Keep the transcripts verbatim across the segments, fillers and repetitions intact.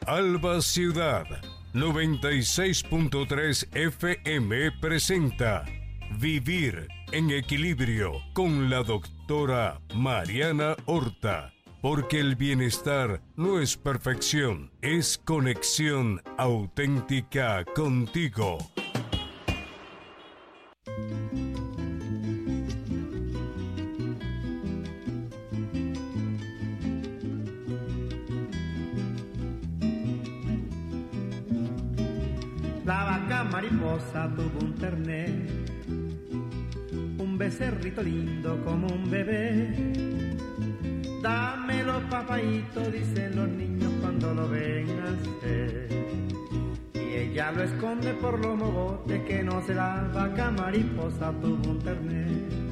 Alba Ciudad noventa y seis punto tres F M presenta Vivir en Equilibrio con la doctora Mariana Horta. Porque el bienestar no es perfección, es conexión auténtica contigo. La vaca mariposa tuvo un terné, un becerrito lindo como un bebé. Dámelo, papaíto, dicen los niños cuando lo ven nacer. Y ella lo esconde por los mogotes que no se la vaca mariposa tuvo un terné.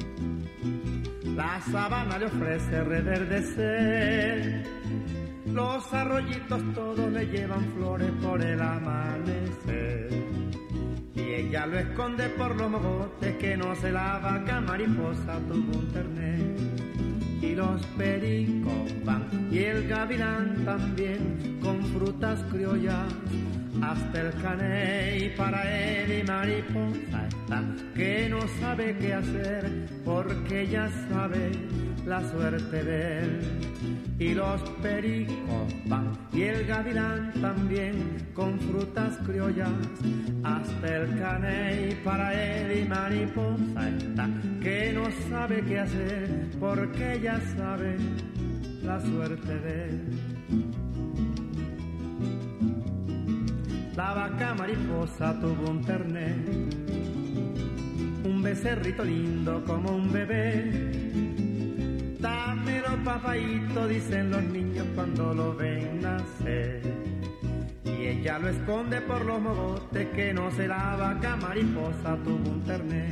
La sabana le ofrece reverdecer, los arroyitos todos le llevan flores por el amanecer. Y ella lo esconde por los mogotes que no se la vaca mariposa tuvo un terné. Y los pericos van y el gavilán también con frutas criollas hasta el caney. Para él y mariposa está que no sabe qué hacer porque ya sabe la suerte de él. Y los pericos van y el gavilán también con frutas criollas hasta el caney. Para él y mariposa está que no sabe qué hacer porque ya sabe la suerte de él. La vaca mariposa tuvo un terné, un becerrito lindo como un bebé. Dámelo, papaíto, dicen los niños cuando lo ven nacer. Y ella lo esconde por los mogotes que no se la vaca mariposa tuvo un terné.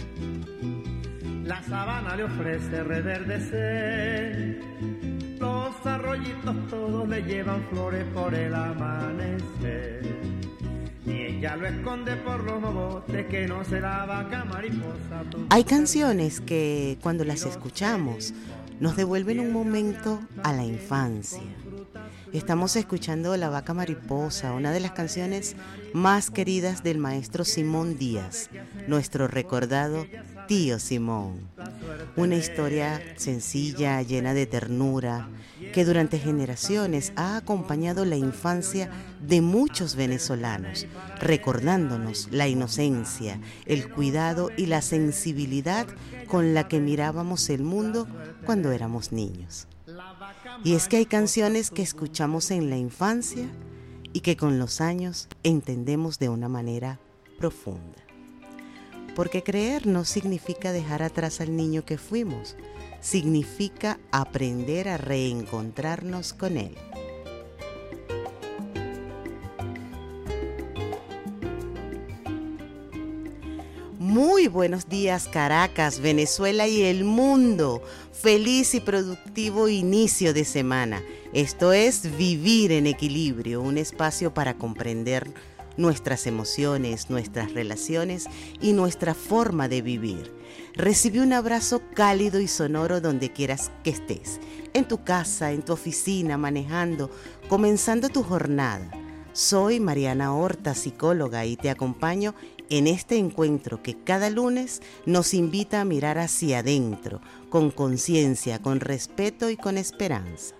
La sabana le ofrece reverdecer, los arroyitos todos le llevan flores por el amanecer. Y ella lo esconde por los mogotes que no se la vaca mariposa tuvo. Hay canciones que cuando las escuchamos nos devuelven un momento a la infancia. Estamos escuchando La Vaca Mariposa, una de las canciones más queridas del maestro Simón Díaz, nuestro recordado tío Simón. Una historia sencilla, llena de ternura, que durante generaciones ha acompañado la infancia de muchos venezolanos, recordándonos la inocencia, el cuidado y la sensibilidad con la que mirábamos el mundo cuando éramos niños. Y es que hay canciones que escuchamos en la infancia y que con los años entendemos de una manera profunda. Porque creer no significa dejar atrás al niño que fuimos, significa aprender a reencontrarnos con él. Muy buenos días, Caracas, Venezuela y el mundo. Feliz y productivo inicio de semana. Esto es Vivir en Equilibrio, un espacio para comprender nuestras emociones, nuestras relaciones y nuestra forma de vivir. Recibe un abrazo cálido y sonoro donde quieras que estés, en tu casa, en tu oficina, manejando, comenzando tu jornada. Soy Mariana Horta, psicóloga, y te acompaño en este encuentro que cada lunes nos invita a mirar hacia adentro, con conciencia, con respeto y con esperanza.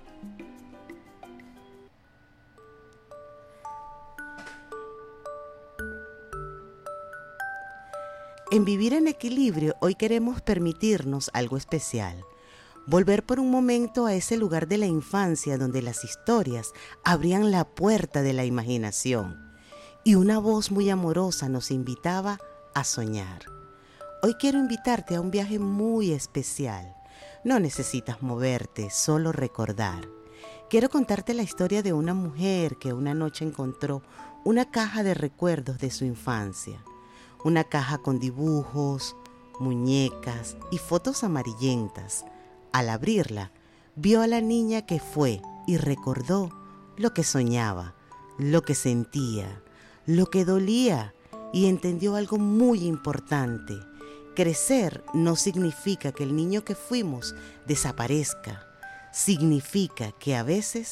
En Vivir en Equilibrio, hoy queremos permitirnos algo especial. Volver por un momento a ese lugar de la infancia donde las historias abrían la puerta de la imaginación y una voz muy amorosa nos invitaba a soñar. Hoy quiero invitarte a un viaje muy especial. No necesitas moverte, solo recordar. Quiero contarte la historia de una mujer que una noche encontró una caja de recuerdos de su infancia. Una caja con dibujos, muñecas y fotos amarillentas. Al abrirla, vio a la niña que fue y recordó lo que soñaba, lo que sentía, lo que dolía y entendió algo muy importante. Crecer no significa que el niño que fuimos desaparezca. Significa que a veces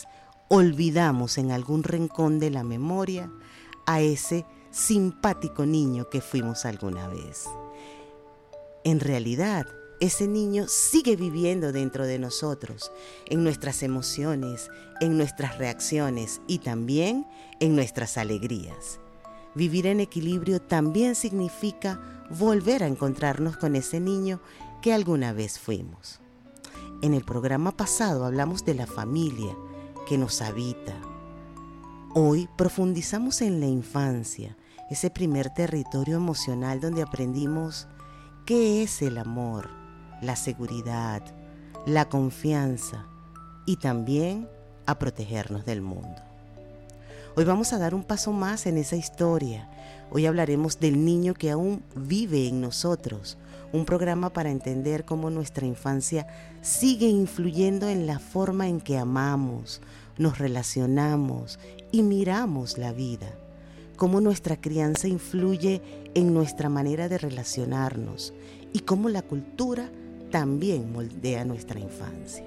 olvidamos en algún rincón de la memoria a ese simpático niño que fuimos alguna vez. En realidad, ese niño sigue viviendo dentro de nosotros, en nuestras emociones, en nuestras reacciones y también en nuestras alegrías. Vivir en equilibrio también significa volver a encontrarnos con ese niño que alguna vez fuimos. En el programa pasado hablamos de la familia que nos habita. Hoy profundizamos en la infancia, ese primer territorio emocional donde aprendimos qué es el amor, la seguridad, la confianza y también a protegernos del mundo. Hoy vamos a dar un paso más en esa historia. Hoy hablaremos del niño que aún vive en nosotros, un programa para entender cómo nuestra infancia sigue influyendo en la forma en que amamos, nos relacionamos y miramos la vida, cómo nuestra crianza influye en nuestra manera de relacionarnos y cómo la cultura también moldea nuestra infancia.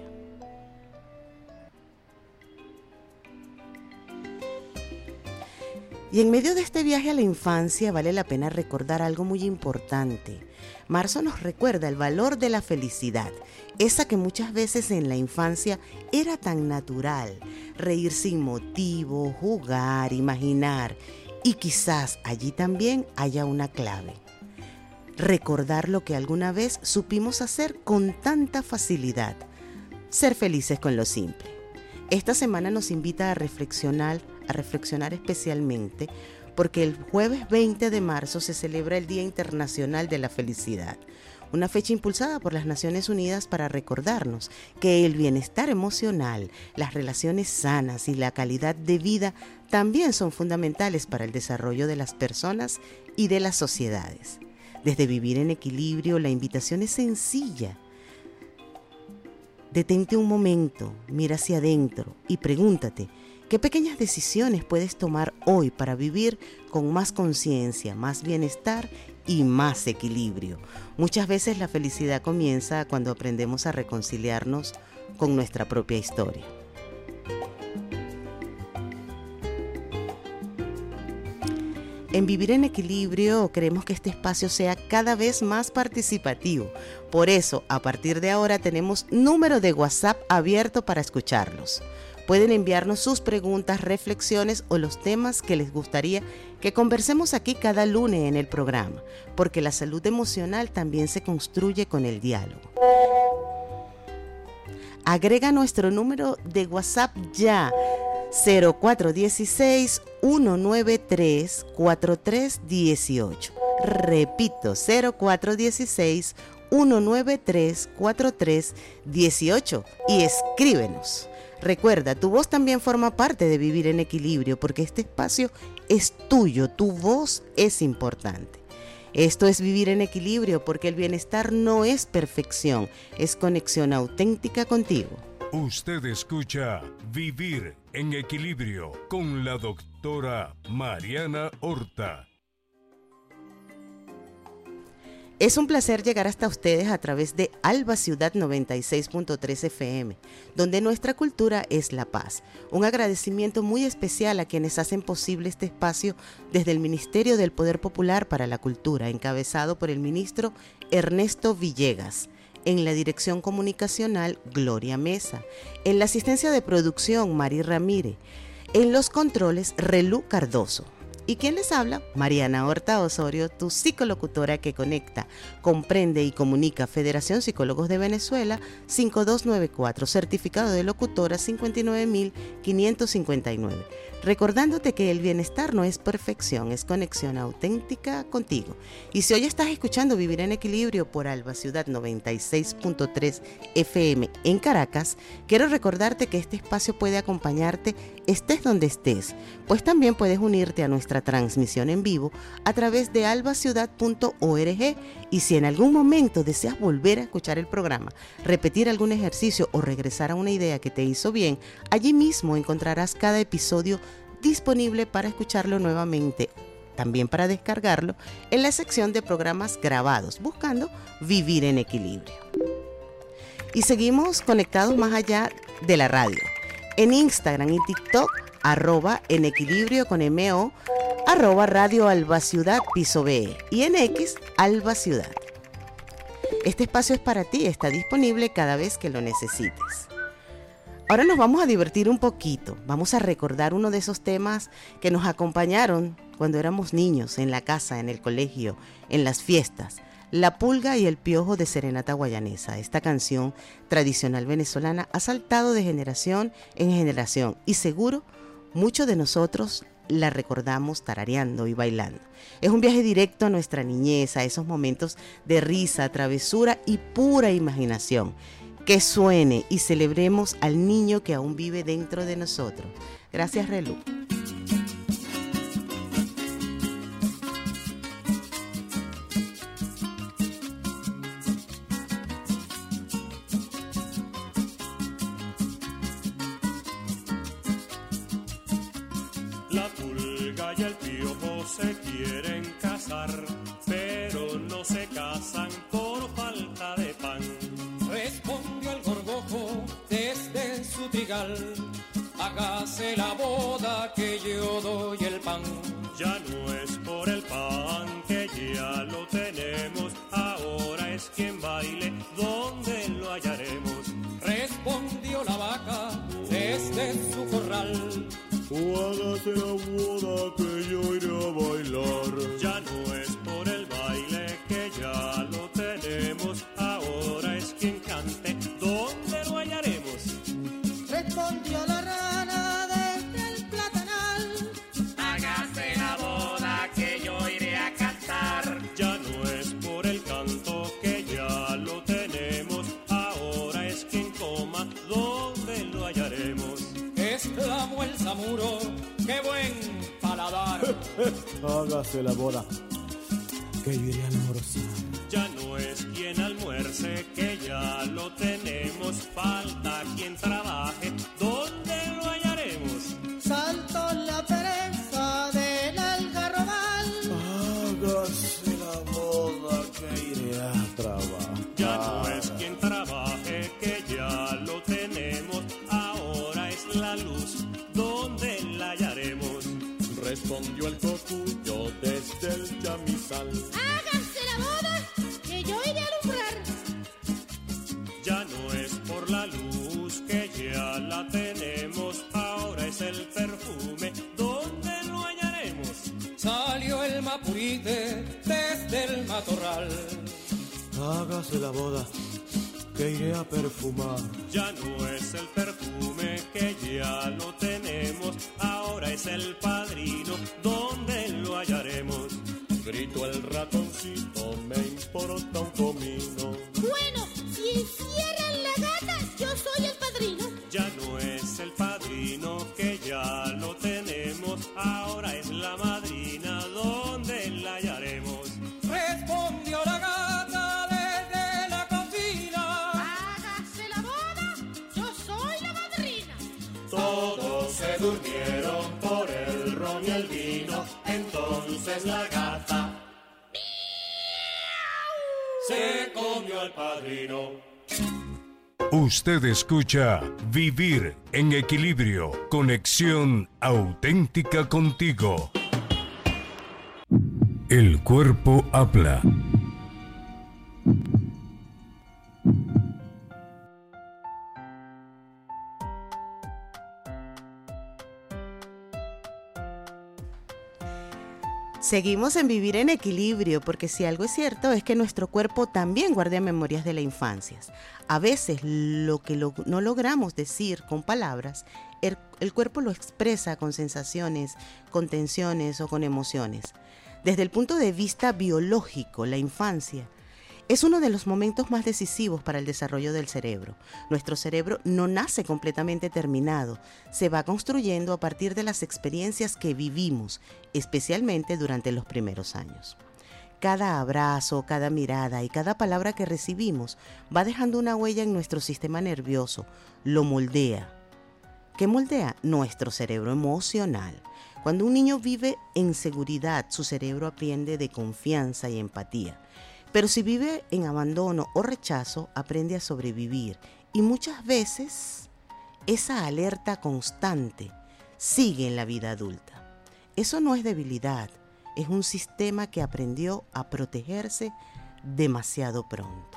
Y en medio de este viaje a la infancia vale la pena recordar algo muy importante. Marzo nos recuerda el valor de la felicidad, esa que muchas veces en la infancia era tan natural, reír sin motivo, jugar, imaginar, y quizás allí también haya una clave. Recordar lo que alguna vez supimos hacer con tanta facilidad, ser felices con lo simple. Esta semana nos invita a reflexionar, a reflexionar especialmente porque el jueves veinte de marzo se celebra el Día Internacional de la Felicidad, una fecha impulsada por las Naciones Unidas para recordarnos que el bienestar emocional, las relaciones sanas y la calidad de vida también son fundamentales para el desarrollo de las personas y de las sociedades. Desde Vivir en Equilibrio, la invitación es sencilla. Detente un momento, mira hacia adentro y pregúntate, ¿qué pequeñas decisiones puedes tomar hoy para vivir con más conciencia, más bienestar y más equilibrio? Muchas veces la felicidad comienza cuando aprendemos a reconciliarnos con nuestra propia historia. En Vivir en Equilibrio queremos que este espacio sea cada vez más participativo. Por eso, a partir de ahora tenemos número de WhatsApp abierto para escucharlos. Pueden enviarnos sus preguntas, reflexiones o los temas que les gustaría que conversemos aquí cada lunes en el programa, porque la salud emocional también se construye con el diálogo. Agrega nuestro número de WhatsApp ya, cero cuatro uno seis, uno nueve tres, cuatro tres uno ocho. Repito, cero cuatro uno seis, uno nueve tres, cuatro tres uno ocho y escríbenos. Recuerda, tu voz también forma parte de Vivir en Equilibrio porque este espacio es tuyo, tu voz es importante. Esto es Vivir en Equilibrio porque el bienestar no es perfección, es conexión auténtica contigo. Usted escucha Vivir en Equilibrio con la doctora Mariana Horta. Es un placer llegar hasta ustedes a través de Alba Ciudad noventa y seis punto tres F M, donde nuestra cultura es la paz. Un agradecimiento muy especial a quienes hacen posible este espacio desde el Ministerio del Poder Popular para la Cultura, encabezado por el ministro Ernesto Villegas. En la dirección comunicacional, Gloria Mesa. En la asistencia de producción, Mari Ramírez. En los controles, Relú Cardoso. ¿Y quién les habla? Mariana Horta Osorio, tu psicolocutora que conecta, comprende y comunica. Federación Psicólogos de Venezuela, cinco dos nueve cuatro, certificado de locutora cincuenta y nueve mil quinientos cincuenta y nueve. Recordándote que el bienestar no es perfección, es conexión auténtica contigo. Y si hoy estás escuchando Vivir en Equilibrio por Alba Ciudad noventa y seis punto tres F M en Caracas, quiero recordarte que este espacio puede acompañarte estés donde estés, pues también puedes unirte a nuestra transmisión en vivo a través de alba ciudad punto org. Y si en algún momento deseas volver a escuchar el programa, repetir algún ejercicio o regresar a una idea que te hizo bien, allí mismo encontrarás cada episodio disponible para escucharlo nuevamente, también para descargarlo en la sección de programas grabados, buscando Vivir en Equilibrio. Y seguimos conectados más allá de la radio. En Instagram y TikTok, arroba en equilibrio con M O, arroba Radio Alba Ciudad Piso B y en X, Alba Ciudad. Este espacio es para ti, está disponible cada vez que lo necesites. Ahora nos vamos a divertir un poquito, vamos a recordar uno de esos temas que nos acompañaron cuando éramos niños, en la casa, en el colegio, en las fiestas. La pulga y el piojo de Serenata Guayanesa. Esta canción tradicional venezolana ha saltado de generación en generación y seguro muchos de nosotros la recordamos tarareando y bailando. Es un viaje directo a nuestra niñez, a esos momentos de risa, travesura y pura imaginación. Que suene y celebremos al niño que aún vive dentro de nosotros. Gracias, Relú. La pulga y el piojo se quieren casar, pero no se casan por falta de pan. Respondió el gorgojo desde su trigal: hágase la boda que yo doy el pan. Ya no es por el pan que ya lo tenemos, ahora es quien baile, ¿dónde lo hallaremos? Respondió la vaca desde su corral: hágase la boda que yo iré a bailar. Ya no es por el baile que ya lo tenemos, ahora es quien cante, ¿dónde lo hallaremos? Respondió la rana desde el platanal: hágase la boda que yo iré a cantar. Ya no es por el canto que ya lo tenemos, ahora es quien coma, ¿dónde lo hallaremos? Exclamó el zamuro: ¡qué buen paladar! Hágase la boda que yo iré a almorzar. Ya no es quien almuerce que ya lo tenemos, falta quien trabaje, ¿dónde lo hallaremos? Saltó la pereza del algarrobal: Hágase la boda que iré a trabajar. Ya no es quien trabaje que ya lo tenemos, ahora es la luz, ¿dónde la hallaremos? Respondió el cocuyo desde el chamizal: háganse la boda que yo iré a alumbrar. Ya no es por la luz que ya la tenemos, ahora es el perfume, ¿dónde lo hallaremos? Salió el mapurite desde el matorral: Hágase la boda que iré a perfumar. Ya no es el perfume que ya lo tenemos, ahora es el padrino, ¿dónde lo hallaremos? Gritó el ratoncito: me importa un comino. Bueno, si encierran la gata, yo soy el padrino. Ya no es el padrino que ya lo tenemos, ahora es la madrina, ¿dónde la hallaremos? Respondió la gata desde la cocina: hágase la boda, yo soy la madrina. Todos se durmieron por el ron y el vino, entonces la gata se comió al padrino. Usted escucha Vivir en Equilibrio, conexión auténtica contigo. El cuerpo habla. Seguimos en Vivir en Equilibrio, porque si algo es cierto es que nuestro cuerpo también guarda memorias de la infancia. A veces lo que lo, no logramos decir con palabras, el, el cuerpo lo expresa con sensaciones, con tensiones o con emociones. Desde el punto de vista biológico, la infancia es uno de los momentos más decisivos para el desarrollo del cerebro. Nuestro cerebro no nace completamente terminado, se va construyendo a partir de las experiencias que vivimos, especialmente durante los primeros años. Cada abrazo, cada mirada y cada palabra que recibimos va dejando una huella en nuestro sistema nervioso, lo moldea. ¿Qué moldea? Nuestro cerebro emocional. Cuando un niño vive en seguridad, su cerebro aprende de confianza y empatía. Pero si vive en abandono o rechazo, aprende a sobrevivir y muchas veces esa alerta constante sigue en la vida adulta. Eso no es debilidad, es un sistema que aprendió a protegerse demasiado pronto.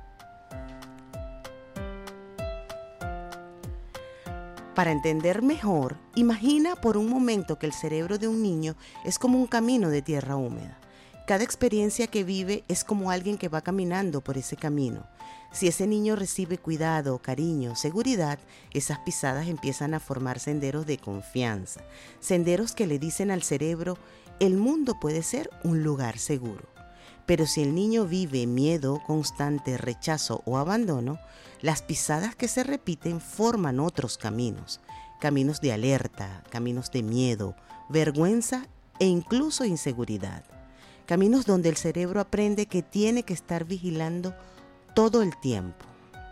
Para entender mejor, imagina por un momento que el cerebro de un niño es como un camino de tierra húmeda. Cada experiencia que vive es como alguien que va caminando por ese camino. Si ese niño recibe cuidado, cariño, seguridad, esas pisadas empiezan a formar senderos de confianza, senderos que le dicen al cerebro, el mundo puede ser un lugar seguro. Pero si el niño vive miedo constante, rechazo o abandono, las pisadas que se repiten forman otros caminos, caminos de alerta, caminos de miedo, vergüenza e incluso inseguridad. Caminos donde el cerebro aprende que tiene que estar vigilando todo el tiempo.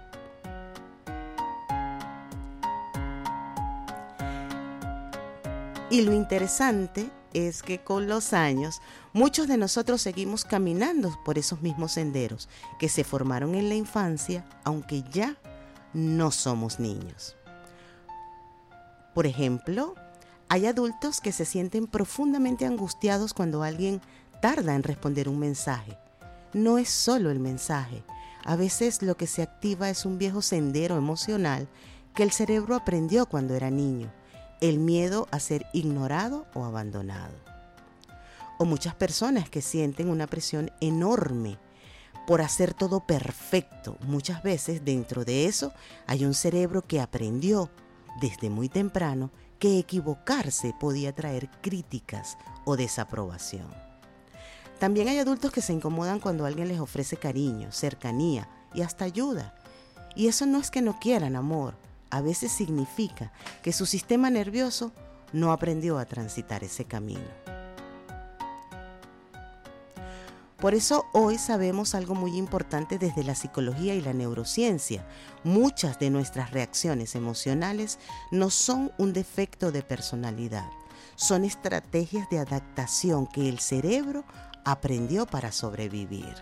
Y lo interesante es que con los años muchos de nosotros seguimos caminando por esos mismos senderos que se formaron en la infancia, aunque ya no somos niños. Por ejemplo, hay adultos que se sienten profundamente angustiados cuando alguien tarda en responder un mensaje. No es solo el mensaje, a veces lo que se activa es un viejo sendero emocional que el cerebro aprendió cuando era niño. El miedo a ser ignorado o abandonado. O muchas personas que sienten una presión enorme por hacer todo perfecto. Muchas veces dentro de eso hay un cerebro que aprendió desde muy temprano que equivocarse podía traer críticas o desaprobación. También hay adultos que se incomodan cuando alguien les ofrece cariño, cercanía y hasta ayuda. Y eso no es que no quieran amor. A veces significa que su sistema nervioso no aprendió a transitar ese camino. Por eso hoy sabemos algo muy importante desde la psicología y la neurociencia. Muchas de nuestras reacciones emocionales no son un defecto de personalidad, son estrategias de adaptación que el cerebro aprendió para sobrevivir.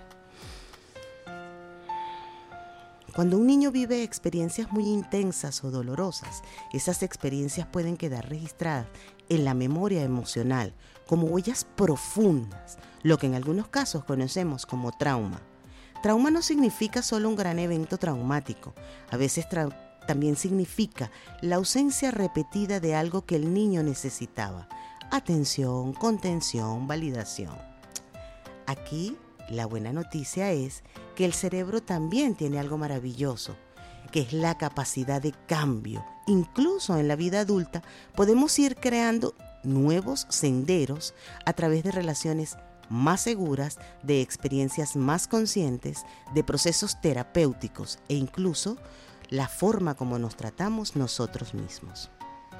Cuando un niño vive experiencias muy intensas o dolorosas, esas experiencias pueden quedar registradas en la memoria emocional como huellas profundas, lo que en algunos casos conocemos como trauma. Trauma no significa solo un gran evento traumático, a veces tra- también significa la ausencia repetida de algo que el niño necesitaba: atención, contención, validación. Aquí la buena noticia es que el cerebro también tiene algo maravilloso, que es la capacidad de cambio. Incluso en la vida adulta podemos ir creando nuevos senderos a través de relaciones más seguras, de experiencias más conscientes, de procesos terapéuticos e incluso la forma como nos tratamos nosotros mismos.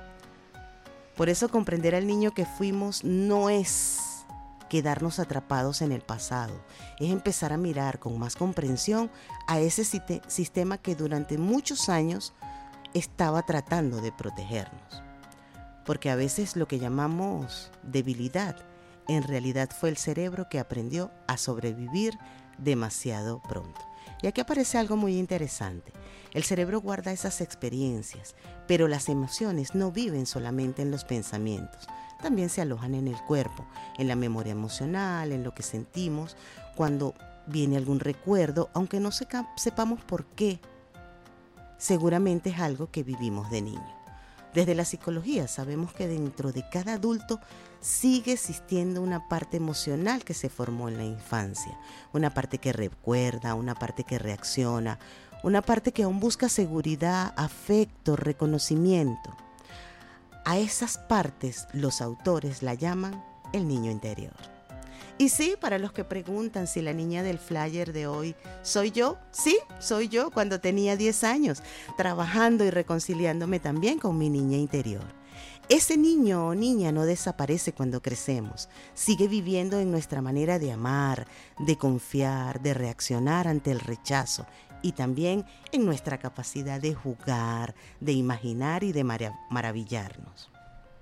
Por eso comprender al niño que fuimos no es quedarnos atrapados en el pasado, es empezar a mirar con más comprensión a ese sistema que durante muchos años estaba tratando de protegernos. Porque a veces lo que llamamos debilidad, en realidad fue el cerebro que aprendió a sobrevivir demasiado pronto. Y aquí aparece algo muy interesante. El cerebro guarda esas experiencias, pero las emociones no viven solamente en los pensamientos. También se alojan en el cuerpo, en la memoria emocional, en lo que sentimos cuando viene algún recuerdo, aunque no sepamos por qué. Seguramente es algo que vivimos de niño. Desde la psicología sabemos que dentro de cada adulto sigue existiendo una parte emocional que se formó en la infancia, una parte que recuerda, una parte que reacciona, una parte que aún busca seguridad, afecto, reconocimiento. A esas partes los autores la llaman el niño interior. Y sí, para los que preguntan si la niña del flyer de hoy soy yo, sí, soy yo cuando tenía diez años, trabajando y reconciliándome también con mi niña interior. Ese niño o niña no desaparece cuando crecemos, sigue viviendo en nuestra manera de amar, de confiar, de reaccionar ante el rechazo y también en nuestra capacidad de jugar, de imaginar y de marav- maravillarnos.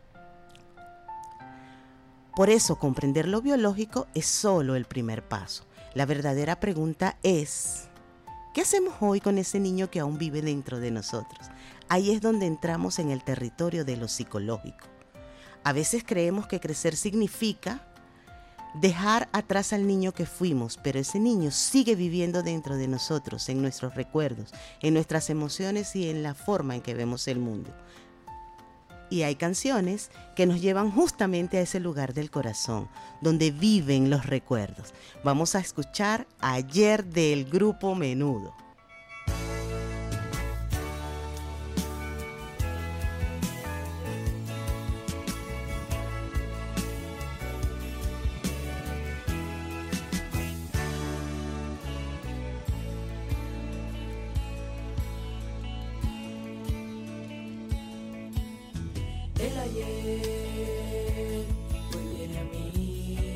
Por eso, comprender lo biológico es solo el primer paso. La verdadera pregunta es, ¿Qué hacemos hoy con ese niño que aún vive dentro de nosotros? Ahí es donde entramos en el territorio de lo psicológico. A veces creemos que crecer significa dejar atrás al niño que fuimos, pero ese niño sigue viviendo dentro de nosotros, en nuestros recuerdos, en nuestras emociones y en la forma en que vemos el mundo. Y hay canciones que nos llevan justamente a ese lugar del corazón, donde viven los recuerdos. Vamos a escuchar Ayer del grupo Menudo. El ayer hoy viene a mí,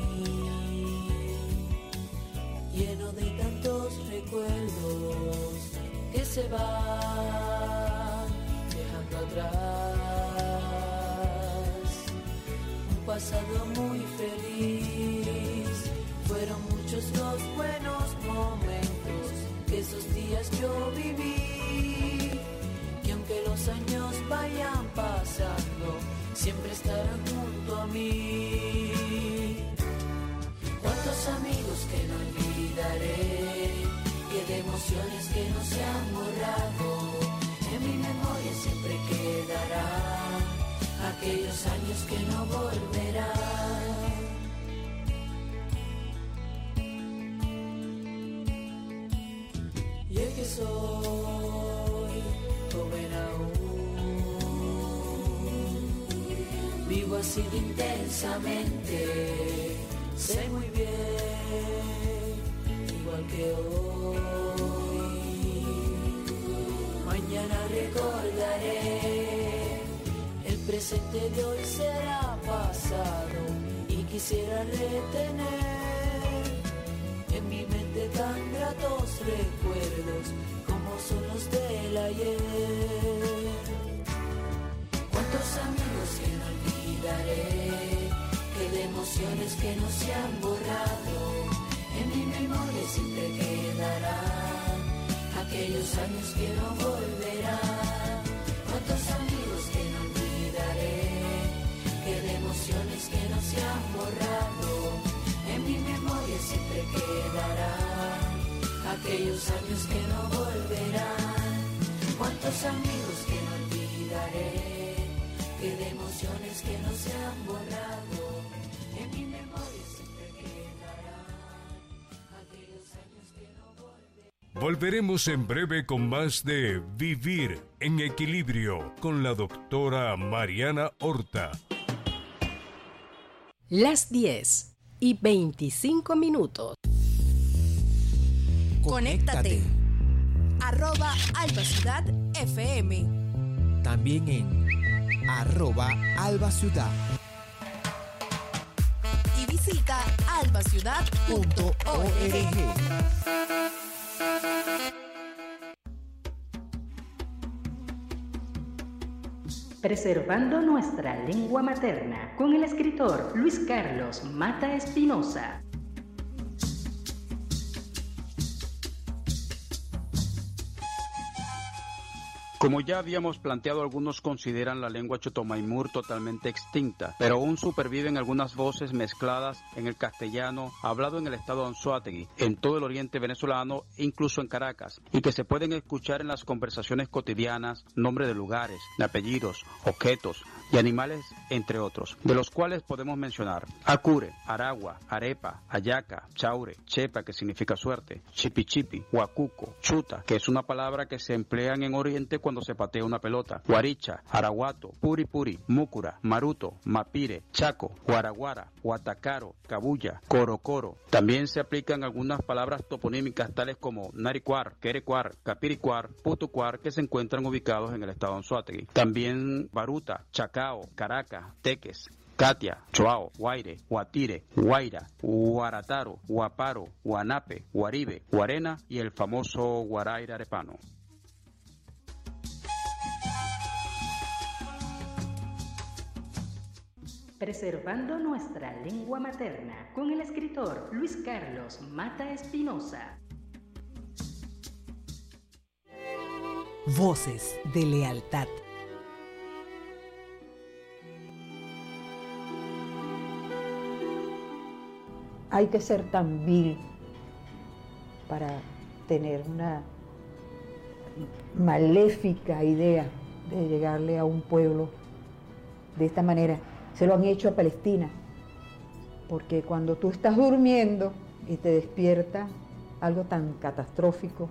lleno de tantos recuerdos que se van dejando atrás. Un pasado muy feliz, fueron muchos los buenos momentos que esos días yo viví. Y aunque los años vayan pasando, siempre estarán junto a mí. Cuántos amigos que no olvidaré, y de emociones que no se han borrado. En mi memoria siempre quedarán aquellos años que no volverán. Y el que soy joven aún, vivo así de intensamente, sé muy bien, igual que hoy, mañana recordaré, el presente de hoy será pasado, y quisiera retener en mi mente tan gratos recuerdos como son los del ayer. Cuántos amigos que no olvidaré, que de emociones que no se han borrado, en mi memoria siempre quedarán aquellos años que no volverán. Cuántos amigos que no olvidaré, que de emociones que no se han borrado, en mi memoria siempre quedarán aquellos años que no volverán. Cuántos amigos que no olvidaré, que de emociones que no se han borrado, en mi memoria siempre quedarán aquellos años que no volverán. Volveremos en breve con más de Vivir en Equilibrio con la doctora Mariana Horta. Las diez y veinticinco minutos. Conéctate. Arroba Alba Ciudad F M. También en arroba Alba Ciudad. Y visita albaciudad punto org. Preservando nuestra lengua materna, con el escritor Luis Carlos Mata Espinosa. Como ya habíamos planteado, algunos consideran la lengua chotomaimur totalmente extinta, pero aún superviven algunas voces mezcladas en el castellano hablado en el estado de Anzoátegui, en todo el oriente venezolano e incluso en Caracas, y que se pueden escuchar en las conversaciones cotidianas, nombres de lugares, de apellidos, objetos y animales, entre otros, de los cuales podemos mencionar Acure, Aragua, Arepa, Ayaca, Chaure, Chepa, que significa suerte, Chipichipi, Huacuco, Chuta, que es una palabra que se emplean en Oriente cuando se patea una pelota, Guaricha, Araguato, Puri Puri, Múcura, Maruto, Mapire, Chaco, Guaraguara, Huatacaro, Cabuya, Corocoro. También se aplican algunas palabras toponímicas tales como Naricuar, Querecuar, Capiricuar, Putucuar, que se encuentran ubicados en el estado de Anzoátegui. También Baruta, Chacao, Caracas, Teques, Catia, Choao, Guaire, Guatire, Guaira, Guarataro, Guaparo, Guanape, Guaribe, Guarena y el famoso Guaraira Arepano. Preservando nuestra lengua materna, con el escritor Luis Carlos Mata Espinosa. Voces de lealtad. Hay que ser tan vil para tener una maléfica idea de llegarle a un pueblo de esta manera. Se lo han hecho a Palestina, porque cuando tú estás durmiendo y te despierta algo tan catastrófico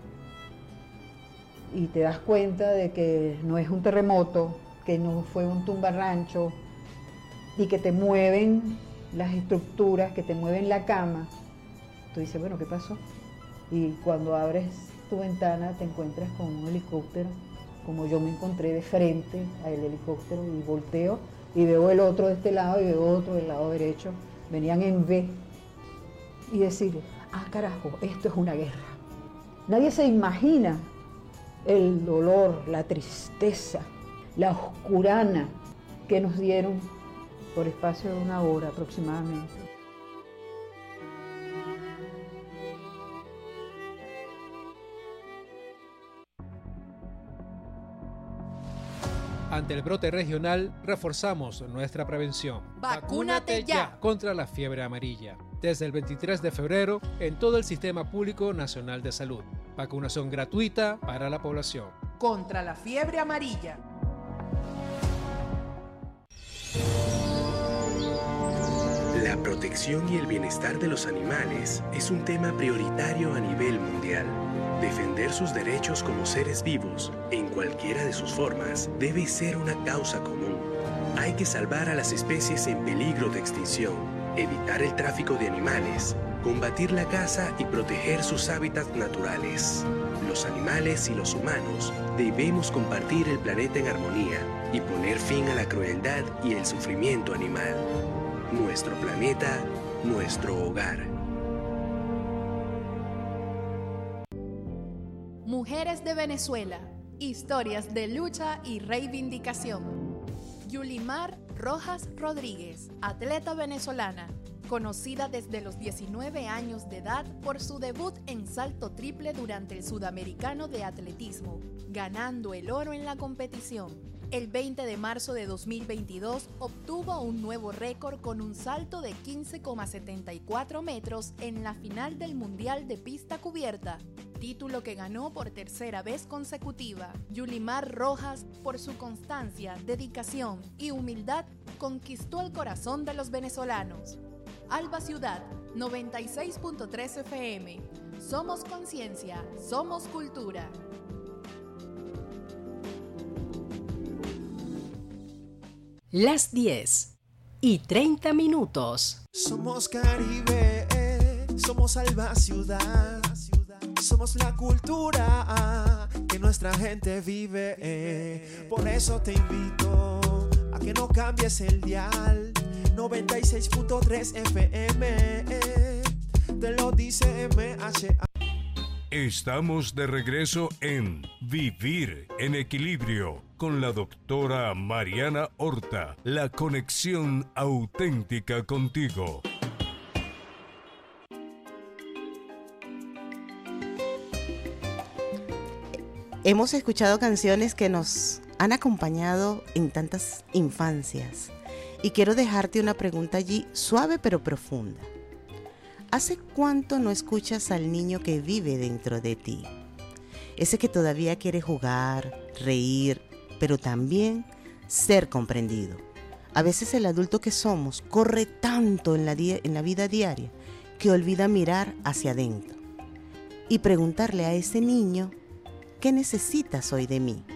y te das cuenta de que no es un terremoto, que no fue un tumbarrancho y que te mueven las estructuras, que te mueven la cama, tú dices, bueno, ¿qué pasó? Y cuando abres tu ventana te encuentras con un helicóptero, como yo me encontré de frente al helicóptero, y volteo y veo el otro de este lado y veo otro del lado derecho, venían en V, y decir, ah carajo, esto es una guerra. Nadie se imagina el dolor, la tristeza, la oscurana que nos dieron por espacio de una hora aproximadamente. Ante el brote regional, reforzamos nuestra prevención. ¡Vacúnate ya! Contra la fiebre amarilla. Desde el veintitrés de febrero, en todo el Sistema Público Nacional de Salud. Vacunación gratuita para la población. Contra la fiebre amarilla. La protección y el bienestar de los animales es un tema prioritario a nivel mundial. Defender sus derechos como seres vivos, en cualquiera de sus formas, debe ser una causa común. Hay que salvar a las especies en peligro de extinción, evitar el tráfico de animales, combatir la caza y proteger sus hábitats naturales. Los animales y los humanos debemos compartir el planeta en armonía y poner fin a la crueldad y el sufrimiento animal. Nuestro planeta, nuestro hogar. Mujeres de Venezuela, historias de lucha y reivindicación. Yulimar Rojas Rodríguez, atleta venezolana, conocida desde los diecinueve años de edad por su debut en salto triple durante el Sudamericano de Atletismo, ganando el oro en la competición. El veinte de marzo de dos mil veintidós obtuvo un nuevo récord con un salto de quince coma setenta y cuatro metros en la final del Mundial de Pista Cubierta, título que ganó por tercera vez consecutiva. Yulimar Rojas, por su constancia, dedicación y humildad, conquistó el corazón de los venezolanos. Alba Ciudad, noventa y seis punto tres F M. Somos conciencia, somos cultura. Las diez y treinta minutos. Somos Caribe, somos Alba Ciudad, somos la cultura que nuestra gente vive. Por eso te invito a que no cambies el dial. noventa y seis punto tres F M, te lo dice M H A. Estamos de regreso en Vivir en Equilibrio con la doctora Mariana Horta, la conexión auténtica contigo. Hemos escuchado canciones que nos han acompañado en tantas infancias y quiero dejarte una pregunta allí suave pero profunda. ¿Hace cuánto no escuchas al niño que vive dentro de ti? Ese que todavía quiere jugar, reír, pero también ser comprendido. A veces el adulto que somos corre tanto en la, di- en la vida diaria que olvida mirar hacia adentro y preguntarle a ese niño, ¿qué necesitas hoy de mí?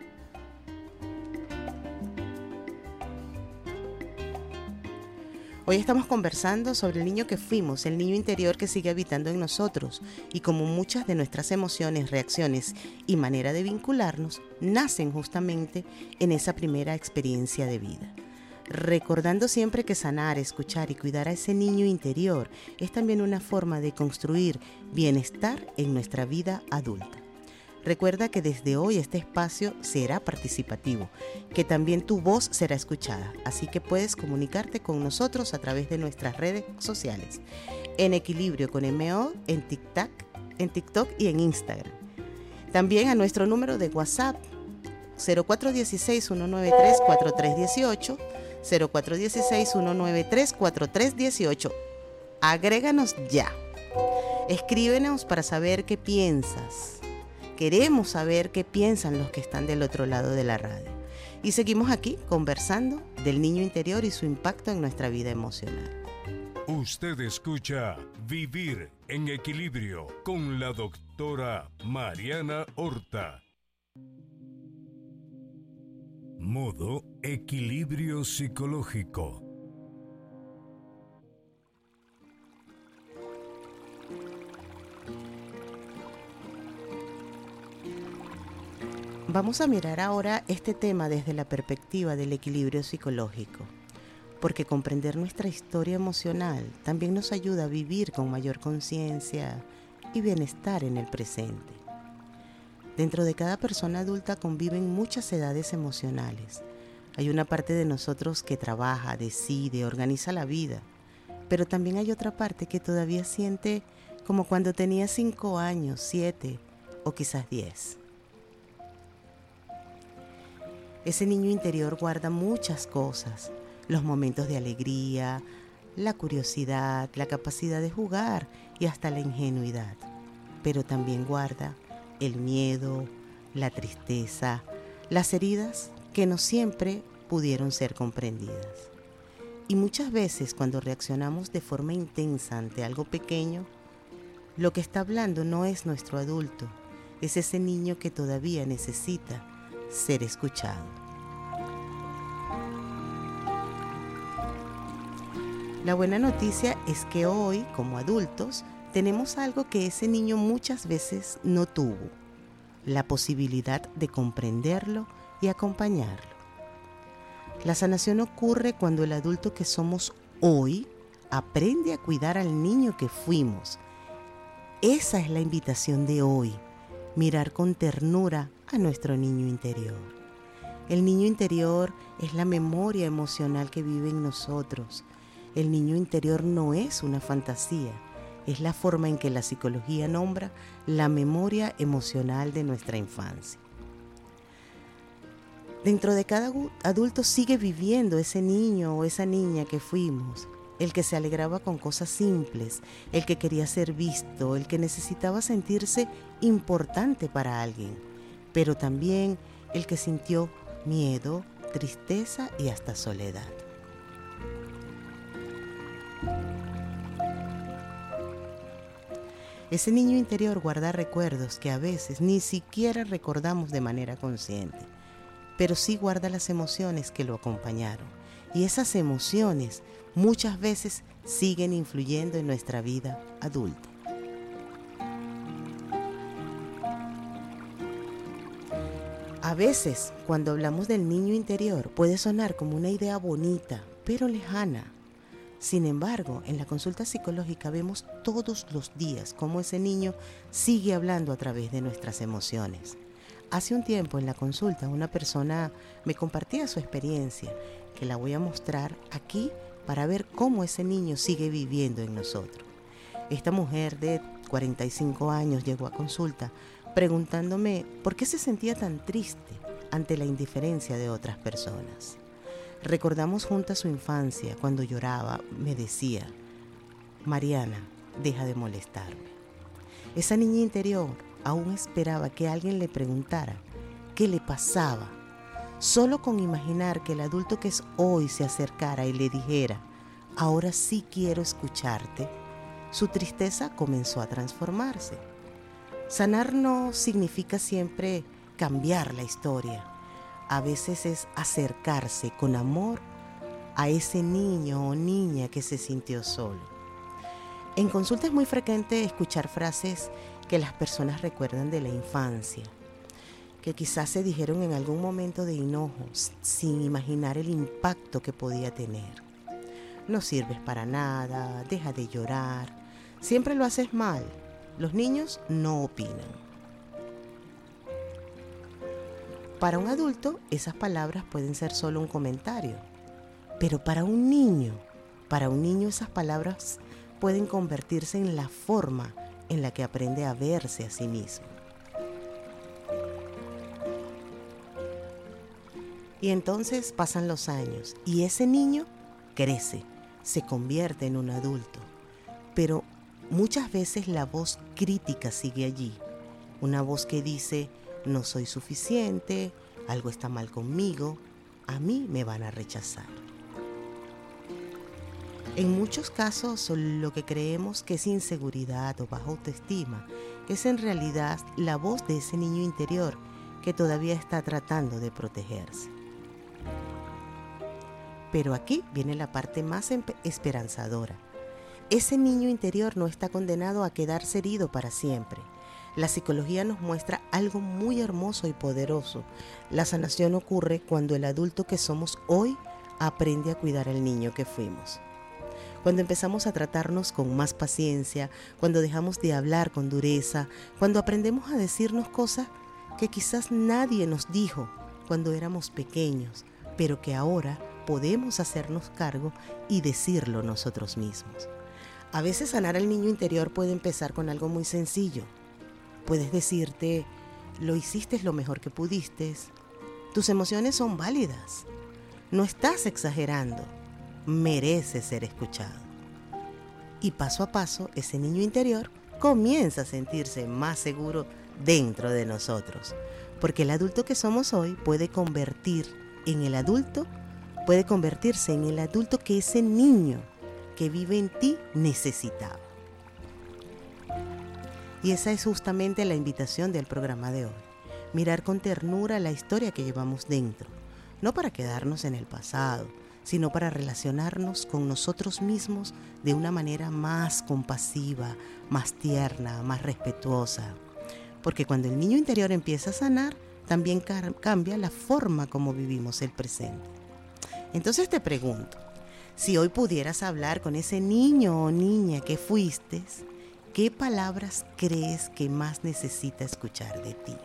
Hoy estamos conversando sobre el niño que fuimos, el niño interior que sigue habitando en nosotros y como muchas de nuestras emociones, reacciones y manera de vincularnos nacen justamente en esa primera experiencia de vida. Recordando siempre que sanar, escuchar y cuidar a ese niño interior es también una forma de construir bienestar en nuestra vida adulta. Recuerda que desde hoy este espacio será participativo, que también tu voz será escuchada, así que puedes comunicarte con nosotros a través de nuestras redes sociales, en Equilibrio con M O, en TikTok, en TikTok y en Instagram. También a nuestro número de WhatsApp cero cuatro uno seis, uno nueve tres, cuatro tres uno ocho, cero cuatro uno seis, uno nueve tres, cuatro tres uno ocho. Agréganos ya. Escríbenos para saber qué piensas. Queremos saber qué piensan los que están del otro lado de la radio. Y seguimos aquí conversando del niño interior y su impacto en nuestra vida emocional. Usted escucha Vivir en Equilibrio con la doctora Mariana Horta. Modo equilibrio psicológico. Vamos a mirar ahora este tema desde la perspectiva del equilibrio psicológico, porque comprender nuestra historia emocional también nos ayuda a vivir con mayor conciencia y bienestar en el presente. Dentro de cada persona adulta conviven muchas edades emocionales. Hay una parte de nosotros que trabaja, decide, organiza la vida, pero también hay otra parte que todavía siente como cuando tenía cinco años, siete o quizás diez. Ese niño interior guarda muchas cosas, los momentos de alegría, la curiosidad, la capacidad de jugar y hasta la ingenuidad, pero también guarda el miedo, la tristeza, las heridas que no siempre pudieron ser comprendidas. Y muchas veces cuando reaccionamos de forma intensa ante algo pequeño, lo que está hablando no es nuestro adulto, es ese niño que todavía necesita ser escuchado. La buena noticia es que hoy, como adultos, tenemos algo que ese niño muchas veces no tuvo, la posibilidad de comprenderlo y acompañarlo. La sanación ocurre cuando el adulto que somos hoy aprende a cuidar al niño que fuimos. Esa es la invitación de hoy, mirar con ternura a nuestro niño interior. El niño interior es la memoria emocional que vive en nosotros. El niño interior no es una fantasía, es la forma en que la psicología nombra la memoria emocional de nuestra infancia. Dentro de cada adulto sigue viviendo ese niño o esa niña que fuimos, el que se alegraba con cosas simples, el que quería ser visto, el que necesitaba sentirse importante para alguien, pero también el que sintió miedo, tristeza y hasta soledad. Ese niño interior guarda recuerdos que a veces ni siquiera recordamos de manera consciente, pero sí guarda las emociones que lo acompañaron. Y esas emociones muchas veces siguen influyendo en nuestra vida adulta. A veces, cuando hablamos del niño interior, puede sonar como una idea bonita, pero lejana. Sin embargo, en la consulta psicológica vemos todos los días cómo ese niño sigue hablando a través de nuestras emociones. Hace un tiempo en la consulta una persona me compartía su experiencia, que la voy a mostrar aquí para ver cómo ese niño sigue viviendo en nosotros. Esta mujer de cuarenta y cinco años llegó a consulta preguntándome por qué se sentía tan triste ante la indiferencia de otras personas. Recordamos juntas su infancia. Cuando lloraba me decía: Mariana, deja de molestarme. Esa niña interior aún esperaba que alguien le preguntara qué le pasaba. Solo con imaginar que el adulto que es hoy se acercara y le dijera: ahora sí quiero escucharte, su tristeza comenzó a transformarse. Sanar no significa siempre cambiar la historia. A veces es acercarse con amor a ese niño o niña que se sintió solo. En consulta es muy frecuente escuchar frases que las personas recuerdan de la infancia, que quizás se dijeron en algún momento de enojo, sin imaginar el impacto que podía tener. No sirves para nada, deja de llorar, siempre lo haces mal, los niños no opinan. Para un adulto, esas palabras pueden ser solo un comentario, pero para un niño, para un niño esas palabras pueden convertirse en la forma en la que aprende a verse a sí mismo. Y entonces pasan los años y ese niño crece, se convierte en un adulto. Pero muchas veces la voz crítica sigue allí. Una voz que dice, no soy suficiente, algo está mal conmigo, a mí me van a rechazar. En muchos casos lo que creemos que es inseguridad o baja autoestima es en realidad la voz de ese niño interior que todavía está tratando de protegerse. Pero aquí viene la parte más esperanzadora. Ese niño interior no está condenado a quedarse herido para siempre. La psicología nos muestra algo muy hermoso y poderoso. La sanación ocurre cuando el adulto que somos hoy aprende a cuidar al niño que fuimos. Cuando empezamos a tratarnos con más paciencia, cuando dejamos de hablar con dureza, cuando aprendemos a decirnos cosas que quizás nadie nos dijo cuando éramos pequeños, pero que ahora podemos hacernos cargo y decirlo nosotros mismos. A veces sanar al niño interior puede empezar con algo muy sencillo. Puedes decirte, lo hiciste lo mejor que pudiste, tus emociones son válidas, no estás exagerando, mereces ser escuchado. Y paso a paso, ese niño interior comienza a sentirse más seguro dentro de nosotros, porque el adulto que somos hoy puede convertir en el adulto, puede convertirse en el adulto que ese niño que vive en ti necesitaba. Y esa es justamente la invitación del programa de hoy, mirar con ternura la historia que llevamos dentro, no para quedarnos en el pasado, sino para relacionarnos con nosotros mismos de una manera más compasiva, más tierna, más respetuosa. Porque cuando el niño interior empieza a sanar, también cambia la forma como vivimos el presente. Entonces te pregunto, si hoy pudieras hablar con ese niño o niña que fuiste, ¿qué palabras crees que más necesita escuchar de ti?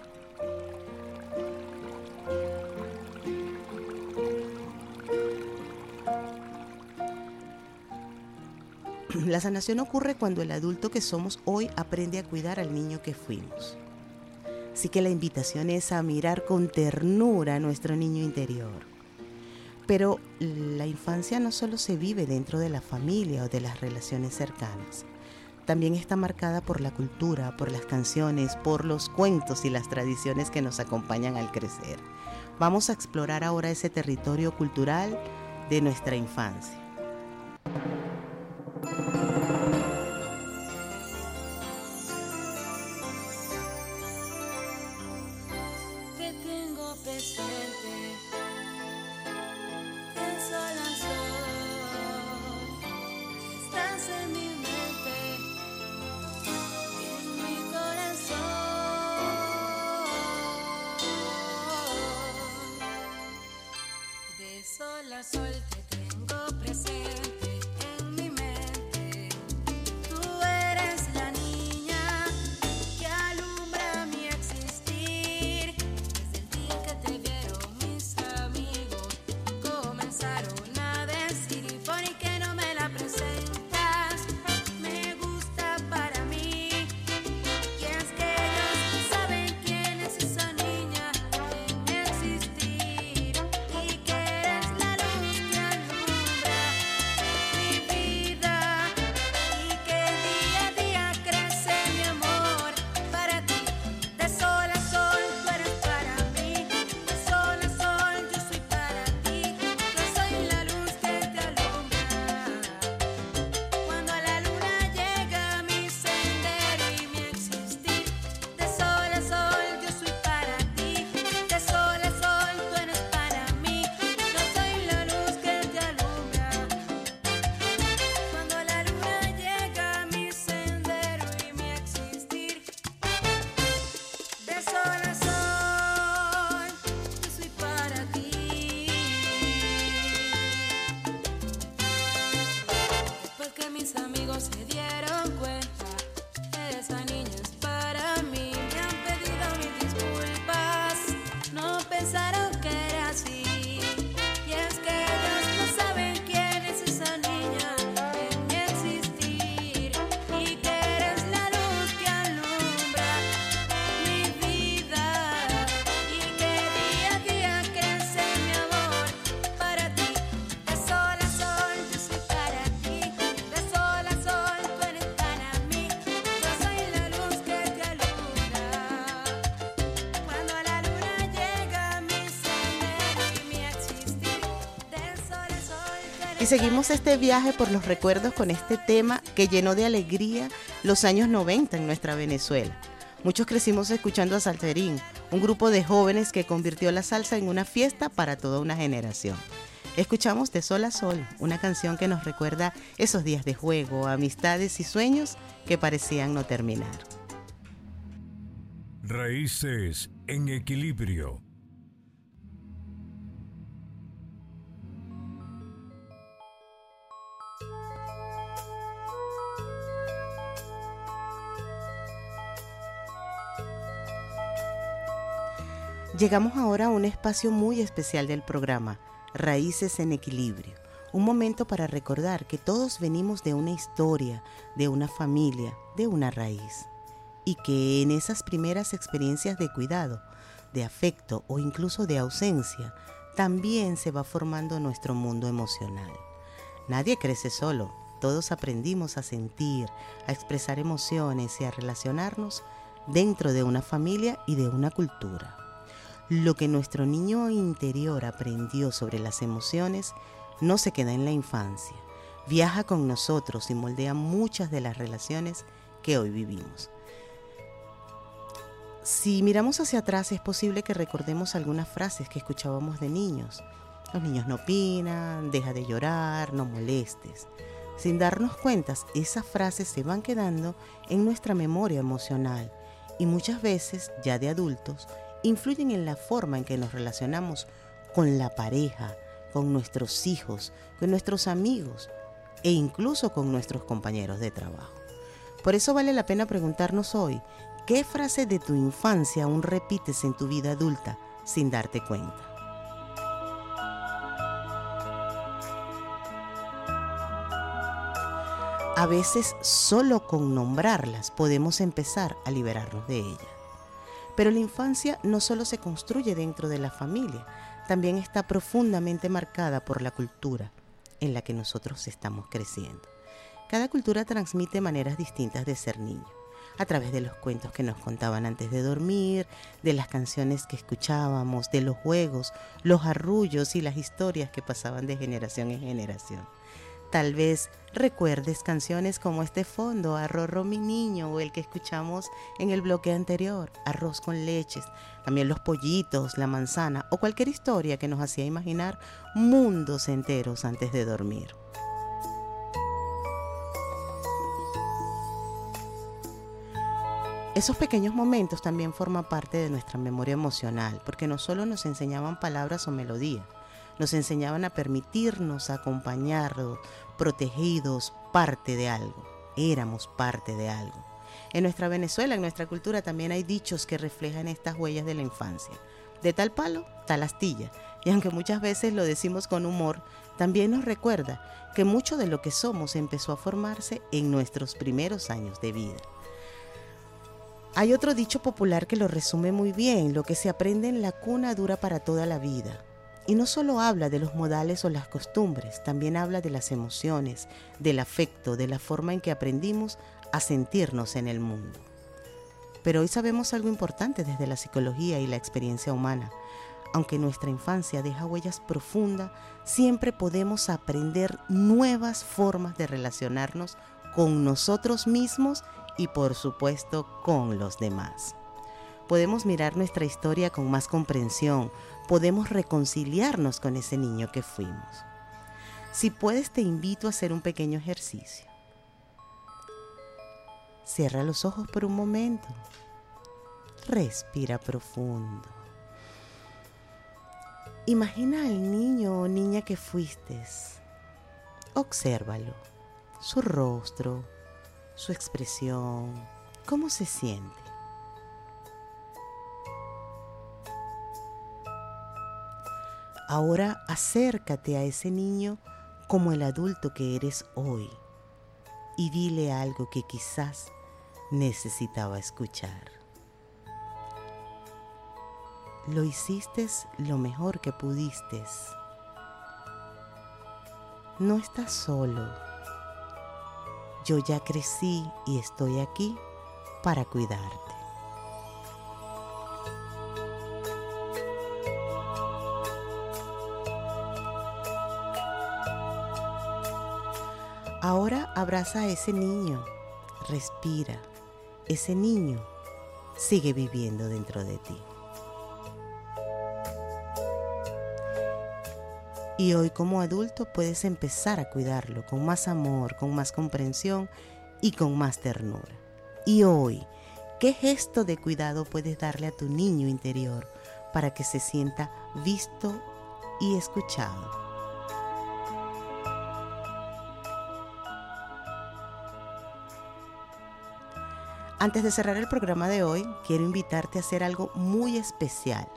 La sanación ocurre cuando el adulto que somos hoy aprende a cuidar al niño que fuimos. Así que la invitación es a mirar con ternura a nuestro niño interior. Pero la infancia no solo se vive dentro de la familia o de las relaciones cercanas. También está marcada por la cultura, por las canciones, por los cuentos y las tradiciones que nos acompañan al crecer. Vamos a explorar ahora ese territorio cultural de nuestra infancia. Te tengo presente, de sol a sol, estás en mi mente, en mi corazón. De sol a sol te tengo presente. Y seguimos este viaje por los recuerdos con este tema que llenó de alegría los años noventa en nuestra Venezuela. Muchos crecimos escuchando a Salserín, un grupo de jóvenes que convirtió la salsa en una fiesta para toda una generación. Escuchamos De Sol a Sol, una canción que nos recuerda esos días de juego, amistades y sueños que parecían no terminar. Raíces en equilibrio. Llegamos ahora a un espacio muy especial del programa, Raíces en Equilibrio, un momento para recordar que todos venimos de una historia, de una familia, de una raíz, y que en esas primeras experiencias de cuidado, de afecto o incluso de ausencia, también se va formando nuestro mundo emocional. Nadie crece solo, todos aprendimos a sentir, a expresar emociones y a relacionarnos dentro de una familia y de una cultura. Lo que nuestro niño interior aprendió sobre las emociones no se queda en la infancia, viaja con nosotros y moldea muchas de las relaciones que hoy vivimos. Si miramos hacia atrás, es posible que recordemos algunas frases que escuchábamos de niños. Los niños no opinan, deja de llorar, no molestes. Sin darnos cuenta, esas frases se van quedando en nuestra memoria emocional y muchas veces, ya de adultos, influyen en la forma en que nos relacionamos con la pareja, con nuestros hijos, con nuestros amigos e incluso con nuestros compañeros de trabajo. Por eso vale la pena preguntarnos hoy, ¿qué frase de tu infancia aún repites en tu vida adulta sin darte cuenta? A veces solo con nombrarlas podemos empezar a liberarnos de ellas. Pero la infancia no solo se construye dentro de la familia, también está profundamente marcada por la cultura en la que nosotros estamos creciendo. Cada cultura transmite maneras distintas de ser niño, a través de los cuentos que nos contaban antes de dormir, de las canciones que escuchábamos, de los juegos, los arrullos y las historias que pasaban de generación en generación. Tal vez recuerdes canciones como este fondo, Arrorró mi niño, o el que escuchamos en el bloque anterior, Arroz con leches, también Los pollitos, La manzana, o cualquier historia que nos hacía imaginar mundos enteros antes de dormir. Esos pequeños momentos también forman parte de nuestra memoria emocional, porque no solo nos enseñaban palabras o melodías, nos enseñaban a permitirnos acompañarlos, protegidos, parte de algo. Éramos parte de algo. En nuestra Venezuela, en nuestra cultura, también hay dichos que reflejan estas huellas de la infancia. De tal palo, tal astilla. Y aunque muchas veces lo decimos con humor, también nos recuerda que mucho de lo que somos empezó a formarse en nuestros primeros años de vida. Hay otro dicho popular que lo resume muy bien: lo que se aprende en la cuna dura para toda la vida. Y no solo habla de los modales o las costumbres, también habla de las emociones, del afecto, de la forma en que aprendimos a sentirnos en el mundo. Pero hoy sabemos algo importante desde la psicología y la experiencia humana. Aunque nuestra infancia deja huellas profundas, siempre podemos aprender nuevas formas de relacionarnos con nosotros mismos y, por supuesto, con los demás. Podemos mirar nuestra historia con más comprensión, podemos reconciliarnos con ese niño que fuimos. Si puedes, te invito a hacer un pequeño ejercicio. Cierra los ojos por un momento. Respira profundo. Imagina al niño o niña que fuiste. Obsérvalo, su rostro, su expresión, cómo se siente. Ahora acércate a ese niño como el adulto que eres hoy y dile algo que quizás necesitaba escuchar. Lo hiciste lo mejor que pudiste. No estás solo. Yo ya crecí y estoy aquí para cuidarte. Ahora abraza a ese niño, respira. Ese niño sigue viviendo dentro de ti. Y hoy como adulto puedes empezar a cuidarlo con más amor, con más comprensión y con más ternura. Y hoy, ¿qué gesto de cuidado puedes darle a tu niño interior para que se sienta visto y escuchado? Antes de cerrar el programa de hoy, quiero invitarte a hacer algo muy especial.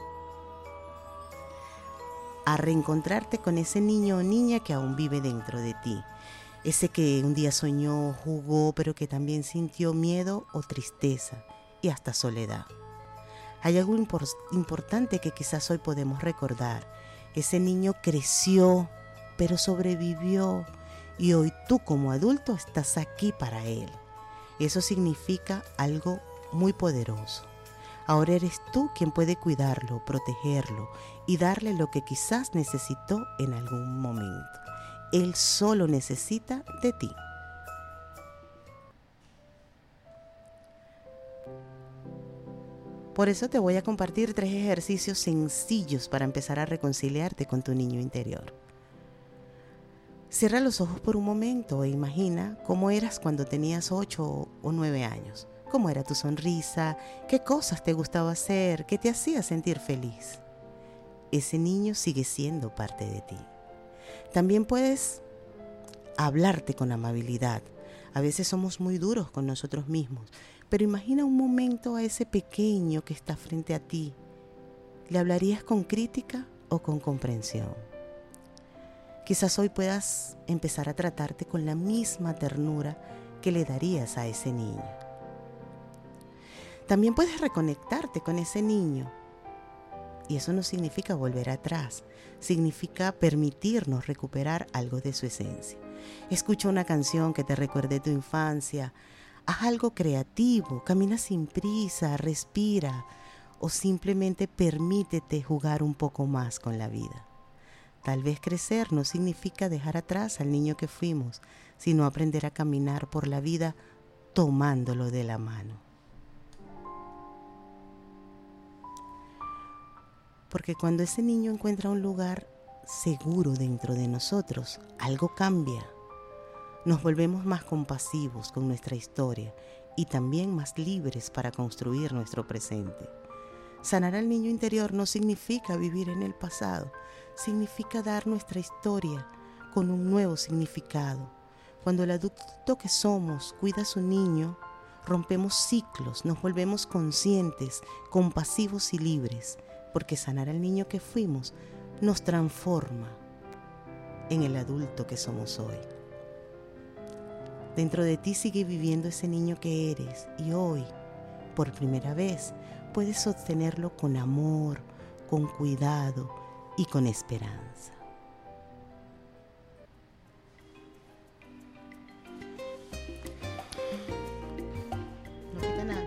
A reencontrarte con ese niño o niña que aún vive dentro de ti. Ese que un día soñó, jugó, pero que también sintió miedo o tristeza y hasta soledad. Hay algo impor- importante que quizás hoy podemos recordar. Ese niño creció, pero sobrevivió y hoy tú como adulto estás aquí para él. Eso significa algo muy poderoso. Ahora eres tú quien puede cuidarlo, protegerlo y darle lo que quizás necesitó en algún momento. Él solo necesita de ti. Por eso te voy a compartir tres ejercicios sencillos para empezar a reconciliarte con tu niño interior. Cierra los ojos por un momento e imagina cómo eras cuando tenías ocho o nueve años. ¿Cómo era tu sonrisa? ¿Qué cosas te gustaba hacer? ¿Qué te hacía sentir feliz? Ese niño sigue siendo parte de ti. También puedes hablarte con amabilidad. A veces somos muy duros con nosotros mismos, pero imagina un momento a ese pequeño que está frente a ti. ¿Le hablarías con crítica o con comprensión? Quizás hoy puedas empezar a tratarte con la misma ternura que le darías a ese niño. También puedes reconectarte con ese niño. Y eso no significa volver atrás, significa permitirnos recuperar algo de su esencia. Escucha una canción que te recuerde tu infancia, haz algo creativo, camina sin prisa, respira o simplemente permítete jugar un poco más con la vida. Tal vez crecer no significa dejar atrás al niño que fuimos, sino aprender a caminar por la vida tomándolo de la mano. Porque cuando ese niño encuentra un lugar seguro dentro de nosotros, algo cambia. Nos volvemos más compasivos con nuestra historia y también más libres para construir nuestro presente. Sanar al niño interior no significa vivir en el pasado, significa dar nuestra historia con un nuevo significado. Cuando el adulto que somos cuida a su niño, rompemos ciclos, nos volvemos conscientes, compasivos y libres. Porque sanar al niño que fuimos nos transforma en el adulto que somos hoy. Dentro de ti sigue viviendo ese niño que eres y hoy, por primera vez, puedes sostenerlo con amor, con cuidado y con esperanza. No quita nada.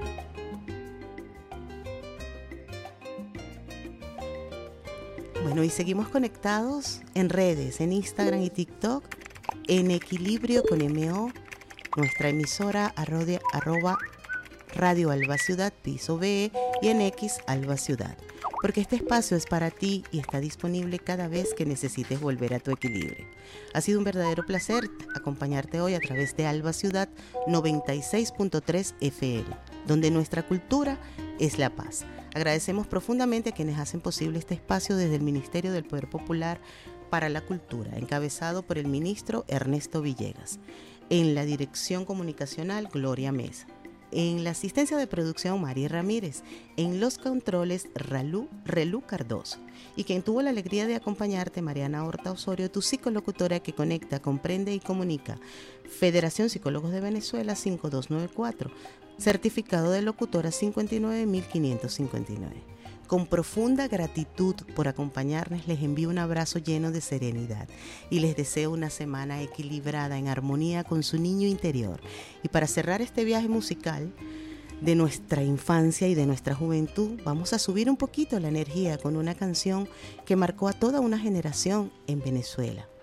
Bueno, y seguimos conectados en redes, en Instagram y TikTok, en Equilibrio con M O, nuestra emisora arroba, arroba Radio Alba Ciudad, piso B, y en X Alba Ciudad. Porque este espacio es para ti y está disponible cada vez que necesites volver a tu equilibrio. Ha sido un verdadero placer acompañarte hoy a través de Alba Ciudad noventa y seis punto tres F M, donde nuestra cultura es la paz. Agradecemos profundamente a quienes hacen posible este espacio desde el Ministerio del Poder Popular para la Cultura, encabezado por el ministro Ernesto Villegas. En la dirección comunicacional, Gloria Mesa. En la asistencia de producción, Mari Ramírez. En los controles, Ralú, Relú Cardoso. Y quien tuvo la alegría de acompañarte, Mariana Horta Osorio, tu psicolocutora que conecta, comprende y comunica. Federación Psicólogos de Venezuela cinco dos nueve cuatro. Certificado de locutora cincuenta y nueve mil quinientos cincuenta y nueve. Con profunda gratitud por acompañarnos, les envío un abrazo lleno de serenidad y les deseo una semana equilibrada en armonía con su niño interior. Y para cerrar este viaje musical de nuestra infancia y de nuestra juventud, vamos a subir un poquito la energía con una canción que marcó a toda una generación en Venezuela.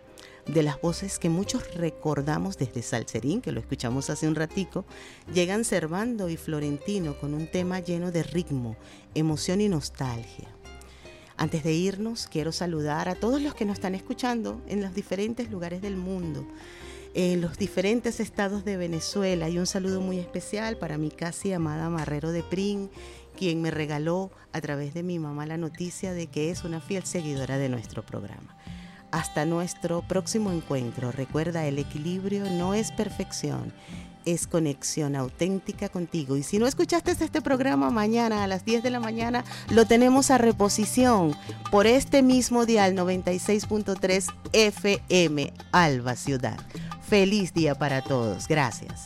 de las voces que muchos recordamos desde Salserín, que lo escuchamos hace un ratico, llegan Servando y Florentino con un tema lleno de ritmo, emoción y nostalgia. Antes de irnos, quiero saludar a todos los que nos están escuchando en los diferentes lugares del mundo, en los diferentes estados de Venezuela, y un saludo muy especial para mi casi amada Marrero de Prin, quien me regaló a través de mi mamá la noticia de que es una fiel seguidora de nuestro programa. Hasta nuestro próximo encuentro. Recuerda, el equilibrio no es perfección, es conexión auténtica contigo. Y si no escuchaste este programa, mañana a las diez de la mañana lo tenemos a reposición por este mismo dial noventa y seis punto tres F M, Alba Ciudad. Feliz día para todos. Gracias.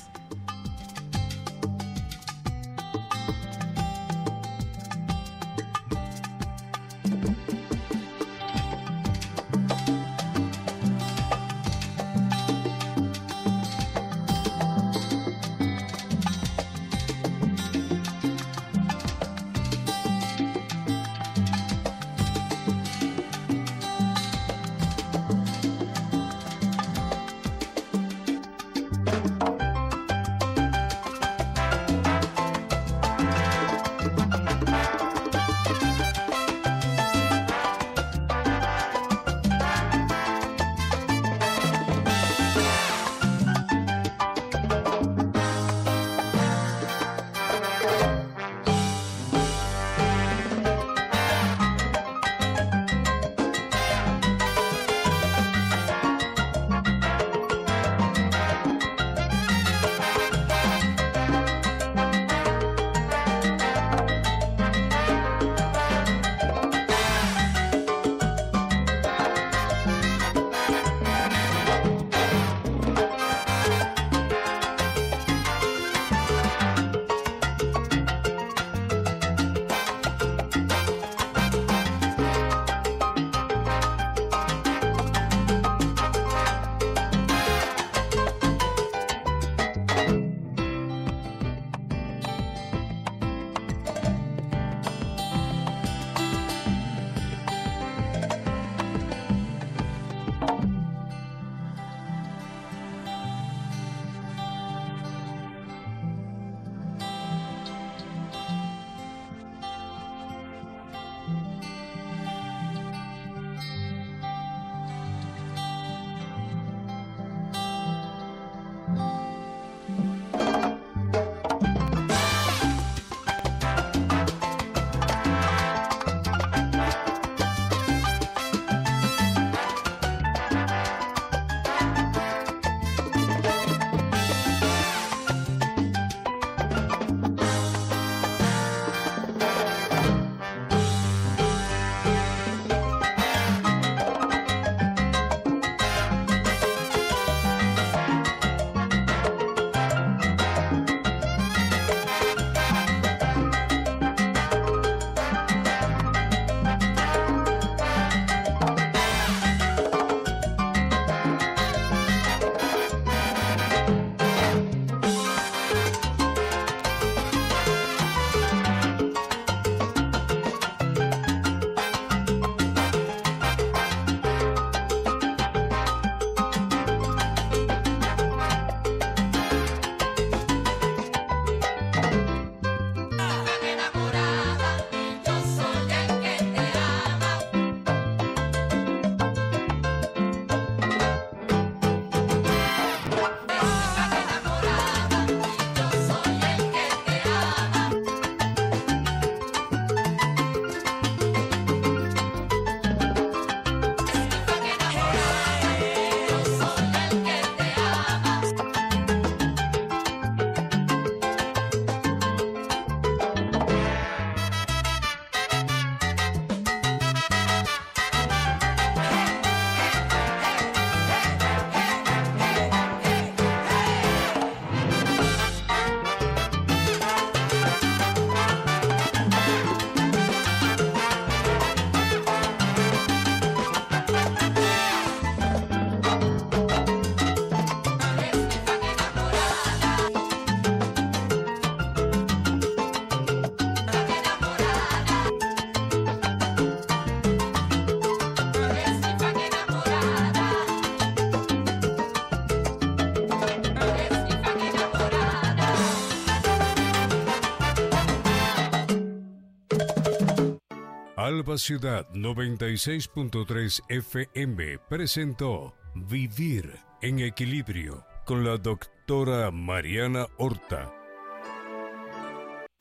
Alba Ciudad noventa y seis punto tres F M presentó Vivir en Equilibrio con la doctora Mariana Horta.